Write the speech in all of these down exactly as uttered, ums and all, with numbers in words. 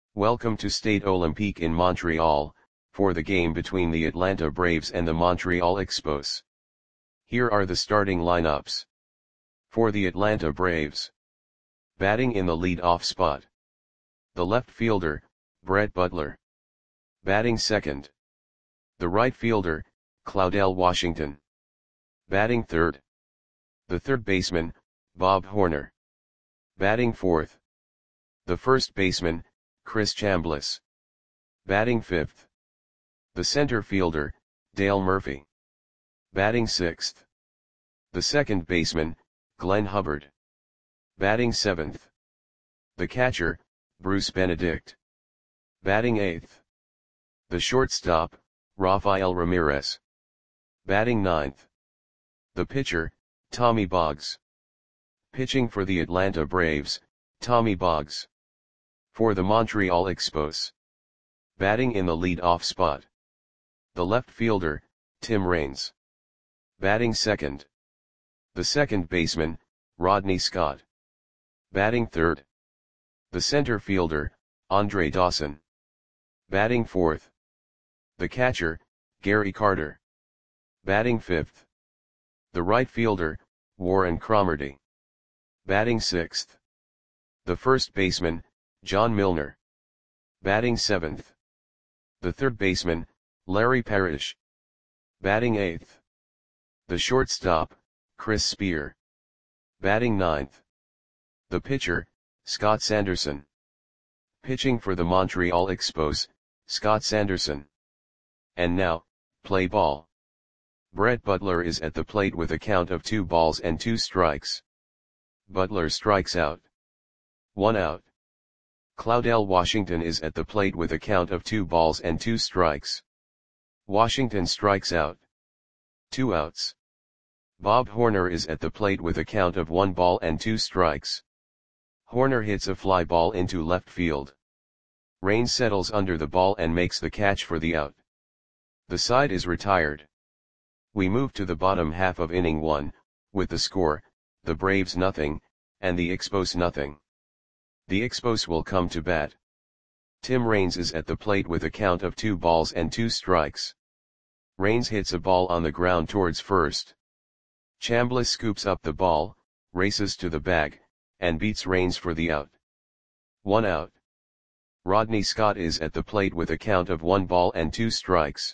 Welcome to Stade Olympique in Montreal, for the game between the Atlanta Braves and the Montreal Expos. Here are the starting lineups. For the Atlanta Braves. Batting in the lead-off spot. The left fielder, Brett Butler. Batting second. The right fielder, Claudell Washington. Batting third. The third baseman, Bob Horner. Batting fourth. The first baseman, Chris Chambliss. Batting fifth. The center fielder, Dale Murphy. Batting sixth. The second baseman, Glenn Hubbard. Batting seventh. The catcher, Bruce Benedict. Batting eighth. The shortstop, Rafael Ramirez. Batting ninth. The pitcher, Tommy Boggs. Pitching for the Atlanta Braves, Tommy Boggs. For the Montreal Expos. Batting in the lead-off spot. The left fielder, Tim Raines. Batting second. The second baseman, Rodney Scott. Batting third. The center fielder, Andre Dawson. Batting fourth. The catcher, Gary Carter. Batting fifth. The right fielder, Warren Cromartie. Batting sixth. The first baseman, John Milner. Batting seventh. The third baseman, Larry Parrish. Batting eighth. The shortstop, Chris Spear. Batting ninth. The pitcher, Scott Sanderson. Pitching for the Montreal Expos, Scott Sanderson. And now, play ball. Brett Butler is at the plate with a count of two balls and two strikes. Butler strikes out. One out. Claudell Washington is at the plate with a count of two balls and two strikes. Washington strikes out. Two outs. Bob Horner is at the plate with a count of one ball and two strikes. Horner hits a fly ball into left field. Raines settles under the ball and makes the catch for the out. The side is retired. We move to the bottom half of inning one, with the score, the Braves nothing, and the Expos nothing. The Expos will come to bat. Tim Raines is at the plate with a count of two balls and two strikes. Raines hits a ball on the ground towards first. Chambliss scoops up the ball, races to the bag, and beats Raines for the out. One out. Rodney Scott is at the plate with a count of one ball and two strikes.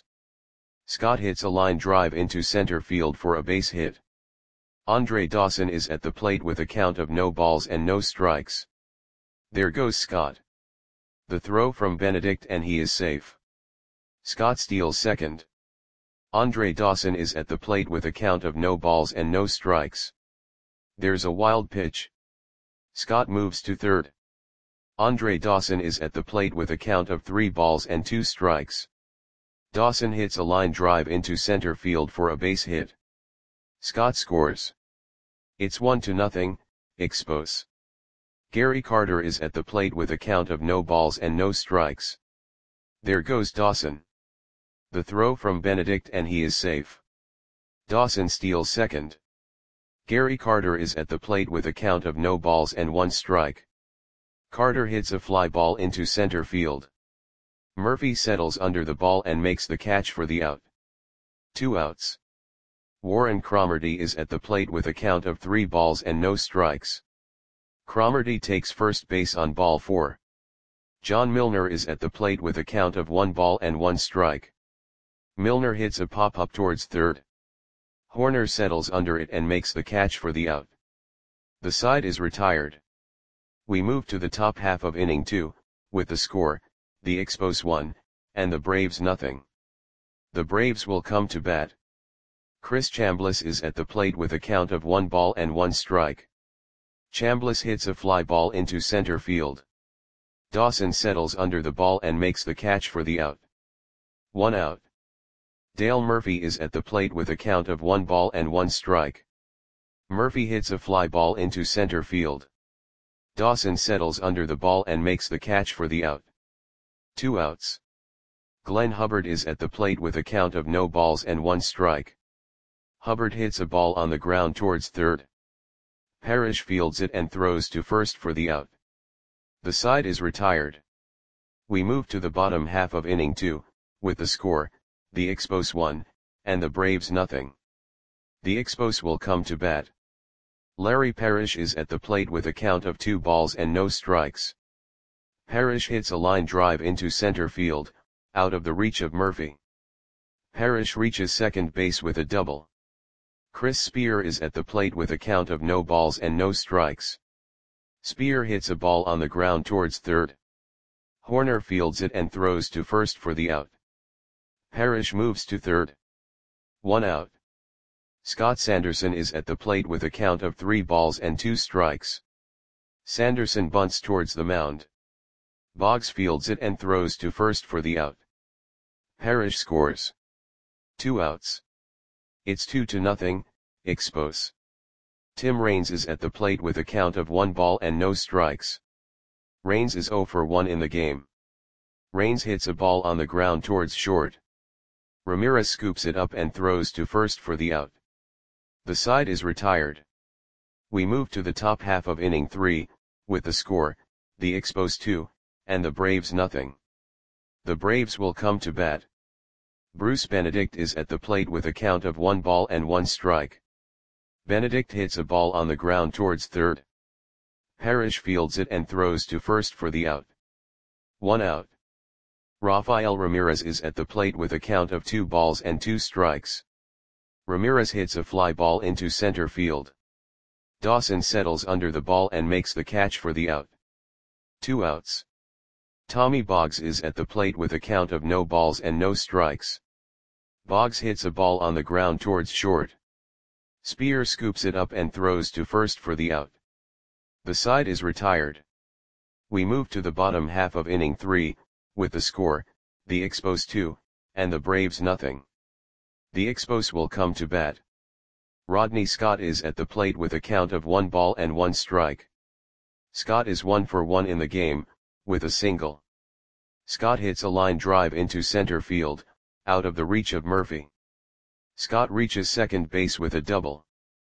Scott hits a line drive into center field for a base hit. Andre Dawson is at the plate with a count of no balls and no strikes. There goes Scott. The throw from Benedict and he is safe. Scott steals second. Andre Dawson is at the plate with a count of no balls and no strikes. There's a wild pitch. Scott moves to third. Andre Dawson is at the plate with a count of three balls and two strikes. Dawson hits a line drive into center field for a base hit. Scott scores. It's one to nothing, Expos. Gary Carter is at the plate with a count of no balls and no strikes. There goes Dawson. The throw from Benedict and he is safe. Dawson steals second. Gary Carter is at the plate with a count of no balls and one strike. Carter hits a fly ball into center field. Murphy settles under the ball and makes the catch for the out. Two outs. Warren Cromartie is at the plate with a count of three balls and no strikes. Cromartie takes first base on ball four. John Milner is at the plate with a count of one ball and one strike. Milner hits a pop-up towards third. Horner settles under it and makes the catch for the out. The side is retired. We move to the top half of inning two, with the score, the Expos one, and the Braves nothing. The Braves will come to bat. Chris Chambliss is at the plate with a count of one ball and one strike. Chambliss hits a fly ball into center field. Dawson settles under the ball and makes the catch for the out. One out. Dale Murphy is at the plate with a count of one ball and one strike. Murphy hits a fly ball into center field. Dawson settles under the ball and makes the catch for the out. Two outs. Glenn Hubbard is at the plate with a count of no balls and one strike. Hubbard hits a ball on the ground towards third. Parrish fields it and throws to first for the out. The side is retired. We move to the bottom half of inning two, with the score, the Expos one, and the Braves nothing. The Expos will come to bat. Larry Parrish is at the plate with a count of two balls and no strikes. Parrish hits a line drive into center field, out of the reach of Murphy. Parrish reaches second base with a double. Chris Spear is at the plate with a count of no balls and no strikes. Spear hits a ball on the ground towards third. Horner fields it and throws to first for the out. Parrish moves to third. One out. Scott Sanderson is at the plate with a count of three balls and two strikes. Sanderson bunts towards the mound. Boggs fields it and throws to first for the out. Parrish scores. Two outs. It's two to nothing, Expos. Tim Raines is at the plate with a count of one ball and no strikes. Raines is oh for one in the game. Raines hits a ball on the ground towards short. Ramirez scoops it up and throws to first for the out. The side is retired. We move to the top half of inning three, with the score, the Expos two, and the Braves nothing. The Braves will come to bat. Bruce Benedict is at the plate with a count of one ball and one strike. Benedict hits a ball on the ground towards third. Parrish fields it and throws to first for the out. One out. Rafael Ramirez is at the plate with a count of two balls and two strikes. Ramirez hits a fly ball into center field. Dawson settles under the ball and makes the catch for the out. Two outs. Tommy Boggs is at the plate with a count of no balls and no strikes. Boggs hits a ball on the ground towards short. Spear scoops it up and throws to first for the out. The side is retired. We move to the bottom half of inning three, with the score, the Expos two, and the Braves nothing. The Expos will come to bat. Rodney Scott is at the plate with a count of one ball and one strike. Scott is one for one in the game, with a single. Scott hits a line drive into center field, out of the reach of Murphy. Scott reaches second base with a double.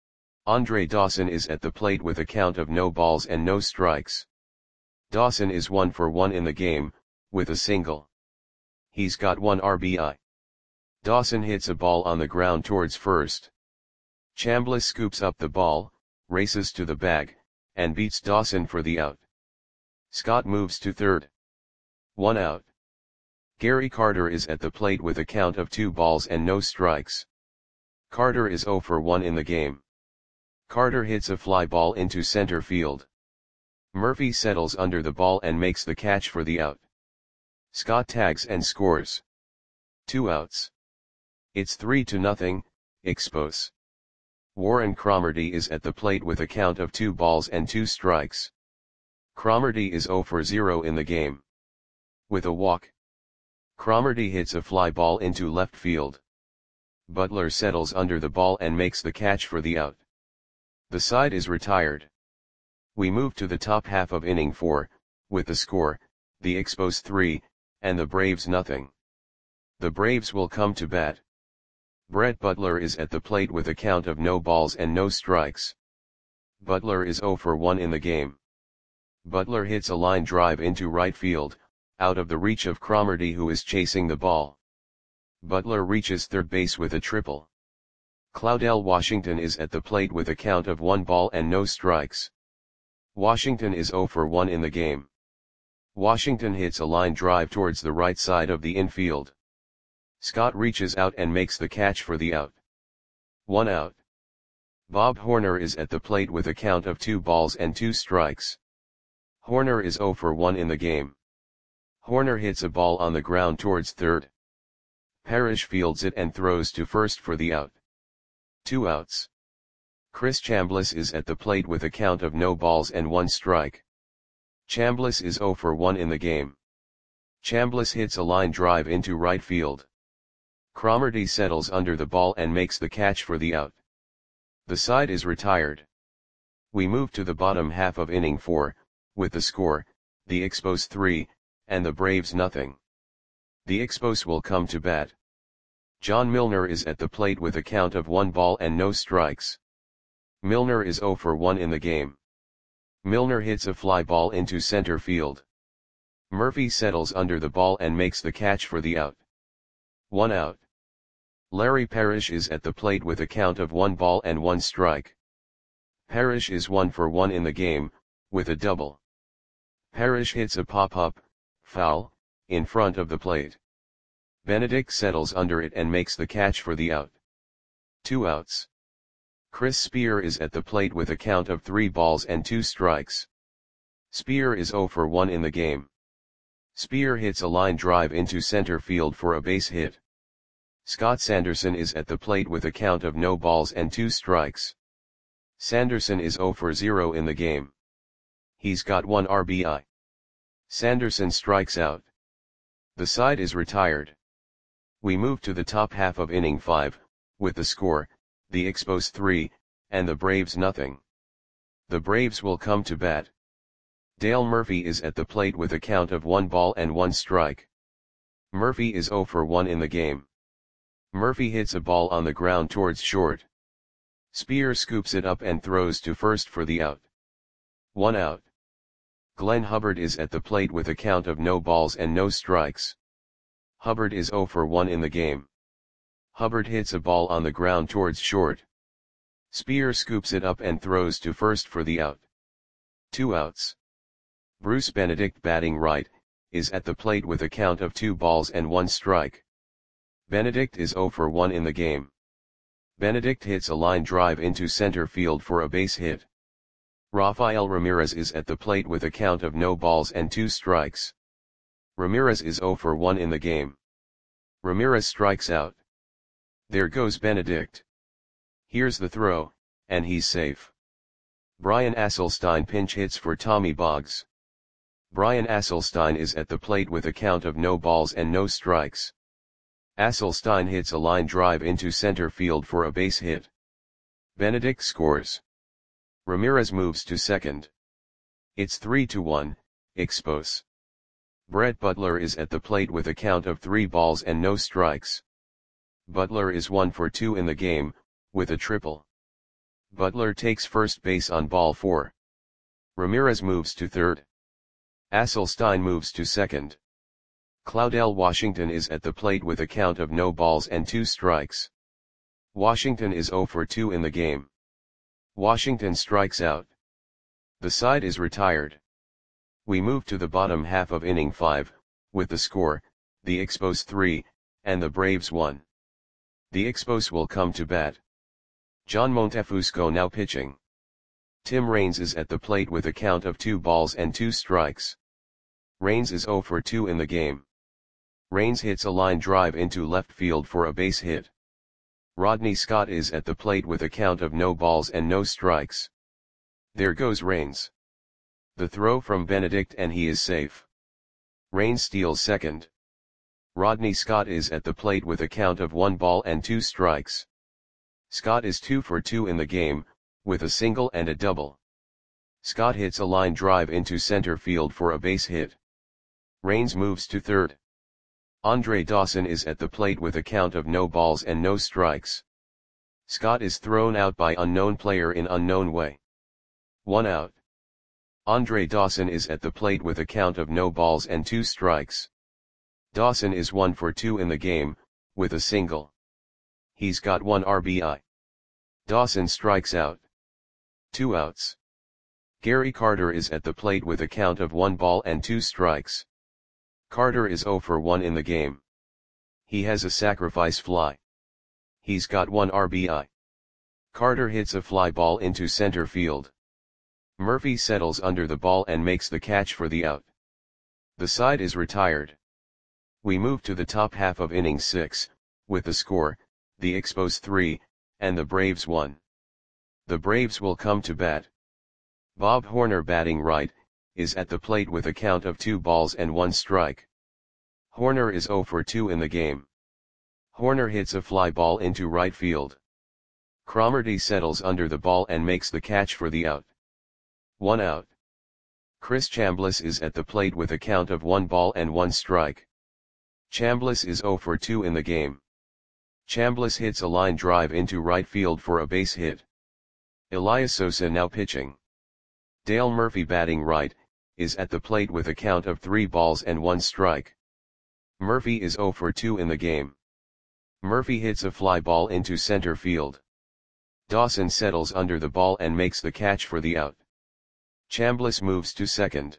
Andre Dawson is at the plate with a count of no balls and no strikes. Dawson is one for one in the game, with a single. He's got one R B I. Dawson hits a ball on the ground towards first. Chambliss scoops up the ball, races to the bag, and beats Dawson for the out. Scott moves to third. One out. Gary Carter is at the plate with a count of two balls and no strikes. Carter is oh for one in the game. Carter hits a fly ball into center field. Murphy settles under the ball and makes the catch for the out. Scott tags and scores. Two outs. It's three to nothing, Expos. Warren Cromartie is at the plate with a count of two balls and two strikes. Cromartie is oh for zero in the game. With a walk. Cromartie hits a fly ball into left field. Butler settles under the ball and makes the catch for the out. The side is retired. We move to the top half of inning four, with the score, the Expos three, and the Braves nothing. The Braves will come to bat. Brett Butler is at the plate with a count of no balls and no strikes. Butler is oh for one in the game. Butler hits a line drive into right field, out of the reach of Cromartie who is chasing the ball. Butler reaches third base with a triple. Claudell Washington is at the plate with a count of one ball and no strikes. Washington is oh for one in the game. Washington hits a line drive towards the right side of the infield. Scott reaches out and makes the catch for the out. One out. Bob Horner is at the plate with a count of two balls and two strikes. Horner is oh for one in the game. Horner hits a ball on the ground towards third. Parrish fields it and throws to first for the out. Two outs. Chris Chambliss is at the plate with a count of no balls and one strike. Chambliss is oh for one in the game. Chambliss hits a line drive into right field. Cromartie settles under the ball and makes the catch for the out. The side is retired. We move to the bottom half of inning four, with the score, the Expos three, and the Braves nothing. The Expos will come to bat. John Milner is at the plate with a count of one ball and no strikes. Milner is oh for one in the game. Milner hits a fly ball into center field. Murphy settles under the ball and makes the catch for the out. One out. Larry Parrish is at the plate with a count of one ball and one strike. Parrish is one for one in the game, with a double. Parrish hits a pop-up, foul, in front of the plate. Benedict settles under it and makes the catch for the out. Two outs. Chris Spear is at the plate with a count of three balls and two strikes. Spear is zero for one in the game. Spear hits a line drive into center field for a base hit. Scott Sanderson is at the plate with a count of no balls and two strikes. Sanderson is zero for zero in the game. He's got one R B I. Sanderson strikes out. The side is retired. We move to the top half of inning five, with the score, the Expos three, and the Braves nothing. The Braves will come to bat. Dale Murphy is at the plate with a count of one ball and one strike. Murphy is zero for one in the game. Murphy hits a ball on the ground towards short. Spear scoops it up and throws to first for the out. One out. Glenn Hubbard is at the plate with a count of no balls and no strikes. Hubbard is zero for one in the game. Hubbard hits a ball on the ground towards short. Spear scoops it up and throws to first for the out. Two outs. Bruce Benedict, batting right, is at the plate with a count of two balls and one strike. Benedict is zero for one in the game. Benedict hits a line drive into center field for a base hit. Rafael Ramirez is at the plate with a count of no balls and two strikes. Ramirez is zero for one in the game. Ramirez strikes out. There goes Benedict. Here's the throw, and he's safe. Brian Asselstein pinch hits for Tommy Boggs. Brian Asselstein is at the plate with a count of no balls and no strikes. Asselstein hits a line drive into center field for a base hit. Benedict scores. Ramirez moves to second. It's three to one, Expos. Brett Butler is at the plate with a count of three balls and no strikes. Butler is one for two in the game, with a triple. Butler takes first base on ball four. Ramirez moves to third. Asselstein moves to second. Claudel Washington is at the plate with a count of no balls and two strikes. Washington is zero for two in the game. Washington strikes out. The side is retired. We move to the bottom half of inning five, with the score, the Expos three, and the Braves one. The Expos will come to bat. John Montefusco now pitching. Tim Raines is at the plate with a count of two balls and two strikes. Raines is zero for two in the game. Raines hits a line drive into left field for a base hit. Rodney Scott is at the plate with a count of no balls and no strikes. There goes Raines. The throw from Benedict and he is safe. Raines steals second. Rodney Scott is at the plate with a count of one ball and two strikes. Scott is two for two in the game, with a single and a double. Scott hits a line drive into center field for a base hit. Raines moves to third. Andre Dawson is at the plate with a count of no balls and no strikes. Scott is thrown out by unknown player in unknown way. One out. Andre Dawson is at the plate with a count of no balls and two strikes. Dawson is one for two in the game, with a single. He's got one R B I. Dawson strikes out. Two outs. Gary Carter is at the plate with a count of one ball and two strikes. Carter is zero for one in the game. He has a sacrifice fly. He's got one R B I. Carter hits a fly ball into center field. Murphy settles under the ball and makes the catch for the out. The side is retired. We move to the top half of inning six, with the score, the Expos three, and the Braves one. The Braves will come to bat. Bob Horner, batting right, is at the plate with a count of two balls and one strike. Horner is zero for two in the game. Horner hits a fly ball into right field. Cromartie settles under the ball and makes the catch for the out. One out. Chris Chambliss is at the plate with a count of one ball and one strike. Chambliss is zero for two in the game. Chambliss hits a line drive into right field for a base hit. Elias Sosa now pitching. Dale Murphy, batting right, is at the plate with a count of three balls and one strike. Murphy is zero for two in the game. Murphy hits a fly ball into center field. Dawson settles under the ball and makes the catch for the out. Chambliss moves to second.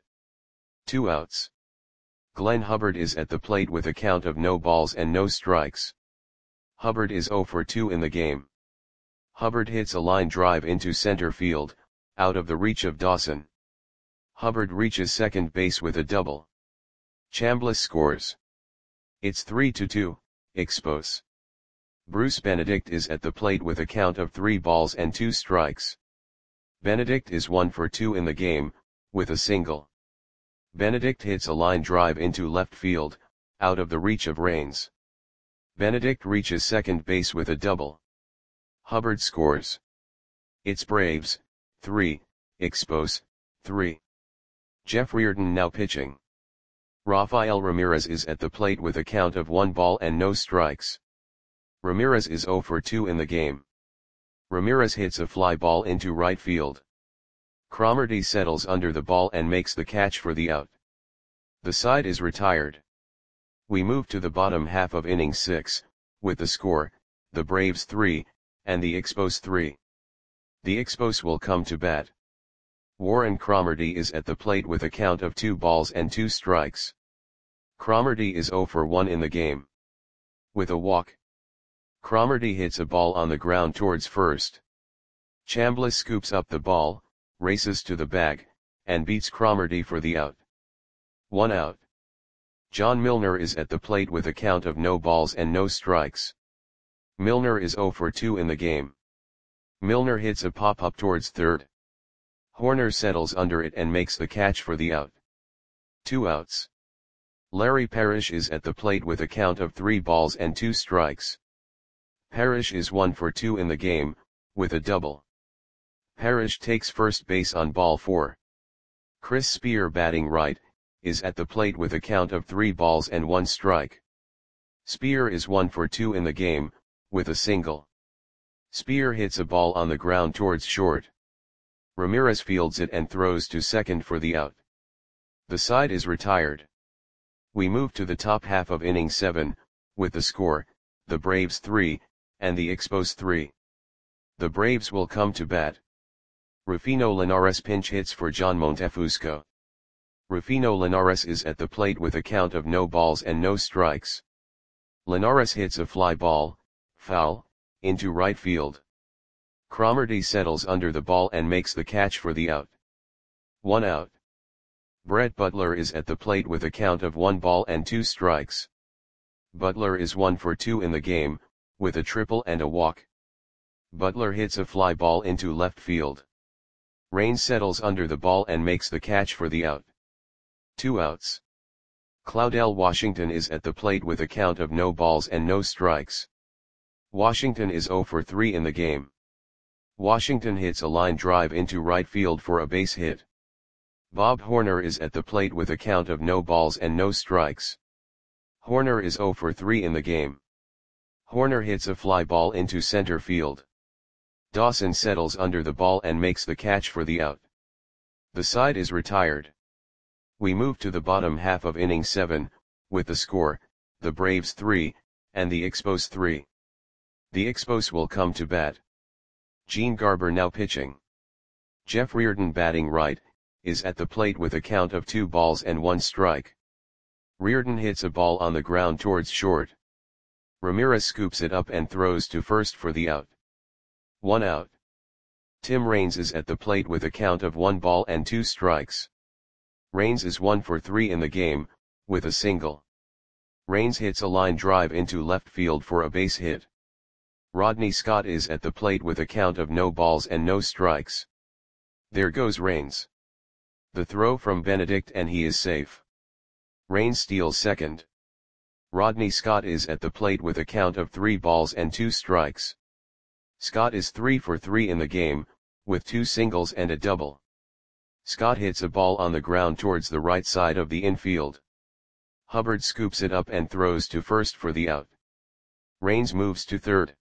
Two outs. Glenn Hubbard is at the plate with a count of no balls and no strikes. Hubbard is zero for two in the game. Hubbard hits a line drive into center field, out of the reach of Dawson. Hubbard reaches second base with a double. Chambliss scores. It's three to two, Expos. Bruce Benedict is at the plate with a count of three balls and two strikes. Benedict is one for two in the game, with a single. Benedict hits a line drive into left field, out of the reach of Raines. Benedict reaches second base with a double. Hubbard scores. It's Braves, three, Expos, three. Jeff Reardon now pitching. Rafael Ramirez is at the plate with a count of one ball and no strikes. Ramirez is zero for two in the game. Ramirez hits a fly ball into right field. Cromartie settles under the ball and makes the catch for the out. The side is retired. We move to the bottom half of inning six, with the score, the Braves three, and the Expos three. The Expos will come to bat. Warren Cromartie is at the plate with a count of two balls and two strikes. Cromartie is zero for one in the game. With a walk. Cromartie hits a ball on the ground towards first. Chambliss scoops up the ball, races to the bag, and beats Cromartie for the out. One out. John Milner is at the plate with a count of no balls and no strikes. Milner is zero for two in the game. Milner hits a pop-up towards third. Horner settles under it and makes the catch for the out. Two outs. Larry Parrish is at the plate with a count of three balls and two strikes. Parrish is one for two in the game, with a double. Parrish takes first base on ball four. Chris Spear, batting right, is at the plate with a count of three balls and one strike. Spear is one for two in the game, with a single. Spear hits a ball on the ground towards short. Ramirez fields it and throws to second for the out. The side is retired. We move to the top half of inning seven, with the score, the Braves three, and the Expos three. The Braves will come to bat. Rufino Linares pinch hits for John Montefusco. Rufino Linares is at the plate with a count of no balls and no strikes. Linares hits a fly ball, foul, into right field. Cromartie settles under the ball and makes the catch for the out. One out. Brett Butler is at the plate with a count of one ball and two strikes. Butler is one for two in the game, with a triple and a walk. Butler hits a fly ball into left field. Raines settles under the ball and makes the catch for the out. Two outs. Claudel Washington is at the plate with a count of no balls and no strikes. Washington is zero for three in the game. Washington hits a line drive into right field for a base hit. Bob Horner is at the plate with a count of no balls and no strikes. Horner is zero for three in the game. Horner hits a fly ball into center field. Dawson settles under the ball and makes the catch for the out. The side is retired. We move to the bottom half of inning seven, with the score, the Braves three, and the Expos three. The Expos will come to bat. Gene Garber now pitching. Jeff Reardon, batting right, is at the plate with a count of two balls and one strike. Reardon hits a ball on the ground towards short. Ramirez scoops it up and throws to first for the out. One out. Tim Raines is at the plate with a count of one ball and two strikes. Raines is one for three in the game, with a single. Raines hits a line drive into left field for a base hit. Rodney Scott is at the plate with a count of no balls and no strikes. There goes Raines. The throw from Benedict and he is safe. Raines steals second. Rodney Scott is at the plate with a count of three balls and two strikes. Scott is three for three in the game, with two singles and a double. Scott hits a ball on the ground towards the right side of the infield. Hubbard scoops it up and throws to first for the out. Raines moves to third.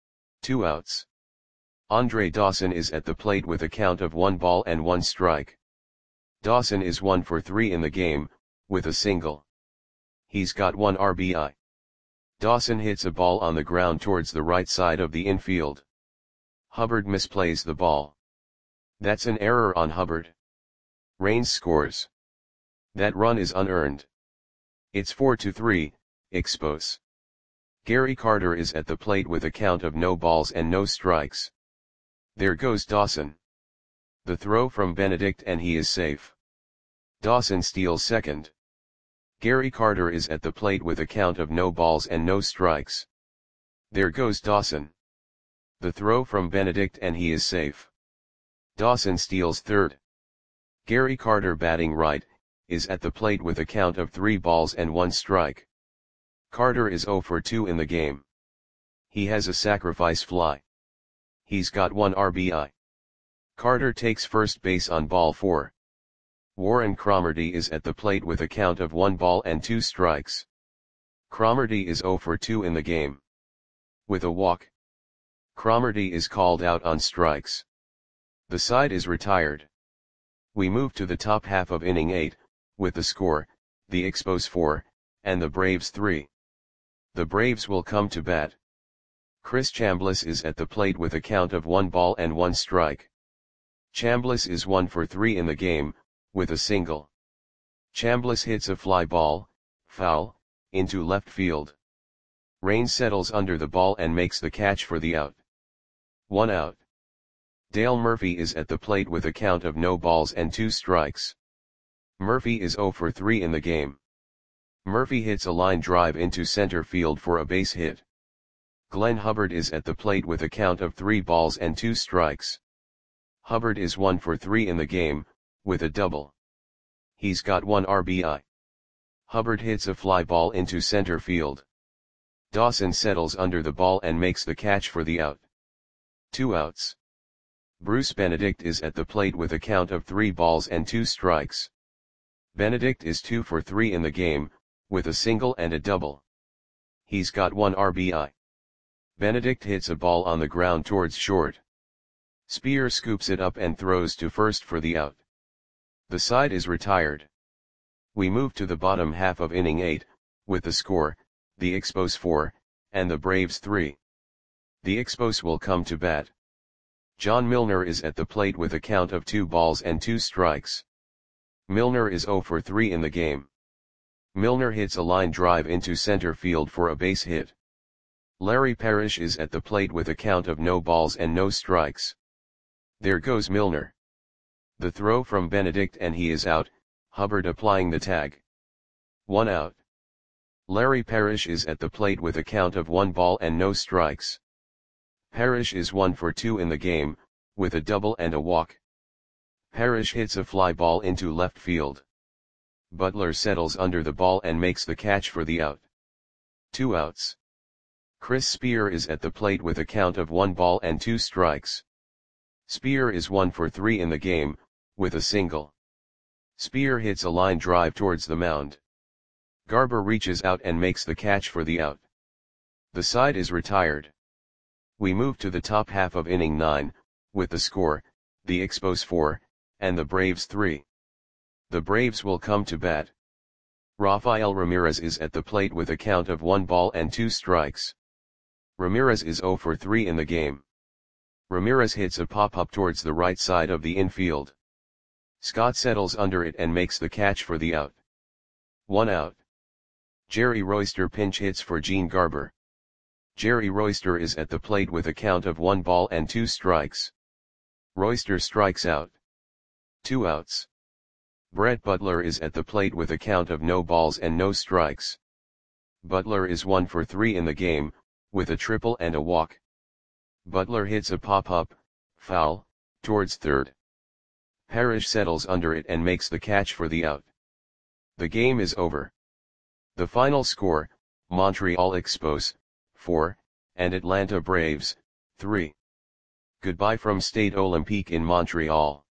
Two outs. Andre Dawson is at the plate with a count of one ball and one strike. Dawson is one for three in the game, with a single. He's got one R B I. Dawson hits a ball on the ground towards the right side of the infield. Hubbard misplays the ball. That's an error on Hubbard. Raines scores. That run is unearned. It's four to three, Expos. Gary Carter is at the plate with a count of no balls and no strikes. There goes Dawson. The throw from Benedict and he is safe. Dawson steals second. Gary Carter is at the plate with a count of no balls and no strikes. There goes Dawson. The throw from Benedict and he is safe. Dawson steals third. Gary Carter, batting right, is at the plate with a count of three balls and one strike. Carter is zero for two in the game. He has a sacrifice fly. He's got one R B I. Carter takes first base on ball four. Warren Cromartie is at the plate with a count of one ball and two strikes. Cromartie is zero for two in the game. With a walk, Cromartie is called out on strikes. The side is retired. We move to the top half of inning eight, with the score, the Expos four, and the Braves three. The Braves will come to bat. Chris Chambliss is at the plate with a count of one ball and one strike. Chambliss is one for three in the game, with a single. Chambliss hits a fly ball, foul, into left field. Raines settles under the ball and makes the catch for the out. One out. Dale Murphy is at the plate with a count of no balls and two strikes. Murphy is zero for three in the game. Murphy hits a line drive into center field for a base hit. Glenn Hubbard is at the plate with a count of three balls and two strikes. Hubbard is one for three in the game, with a double. He's got one R B I. Hubbard hits a fly ball into center field. Dawson settles under the ball and makes the catch for the out. Two outs. Bruce Benedict is at the plate with a count of three balls and two strikes. Benedict is two for three in the game, with a single and a double. He's got one R B I. Benedict hits a ball on the ground towards short. Spear scoops it up and throws to first for the out. The side is retired. We move to the bottom half of inning eight, with the score, the Expos four, and the Braves three. The Expos will come to bat. John Milner is at the plate with a count of two balls and two strikes. Milner is zero for three in the game. Milner hits a line drive into center field for a base hit. Larry Parrish is at the plate with a count of no balls and no strikes. There goes Milner. The throw from Benedict and he is out, Hubbard applying the tag. One out. Larry Parrish is at the plate with a count of one ball and no strikes. Parrish is one for two in the game, with a double and a walk. Parrish hits a fly ball into left field. Butler settles under the ball and makes the catch for the out. Two outs. Chris Spear is at the plate with a count of one ball and two strikes. Spear is one for three in the game, with a single. Spear hits a line drive towards the mound. Garber reaches out and makes the catch for the out. The side is retired. We move to the top half of inning nine, with the score, the Expos four, and the Braves three. The Braves will come to bat. Rafael Ramirez is at the plate with a count of one ball and two strikes. Ramirez is zero for three in the game. Ramirez hits a pop-up towards the right side of the infield. Scott settles under it and makes the catch for the out. One out. Jerry Royster pinch hits for Gene Garber. Jerry Royster is at the plate with a count of one ball and two strikes. Royster strikes out. Two outs. Brett Butler is at the plate with a count of no balls and no strikes. Butler is one for three in the game, with a triple and a walk. Butler hits a pop-up, foul, towards third. Parrish settles under it and makes the catch for the out. The game is over. The final score, Montreal Expos, four, and Atlanta Braves, three. Goodbye from Stade Olympique in Montreal.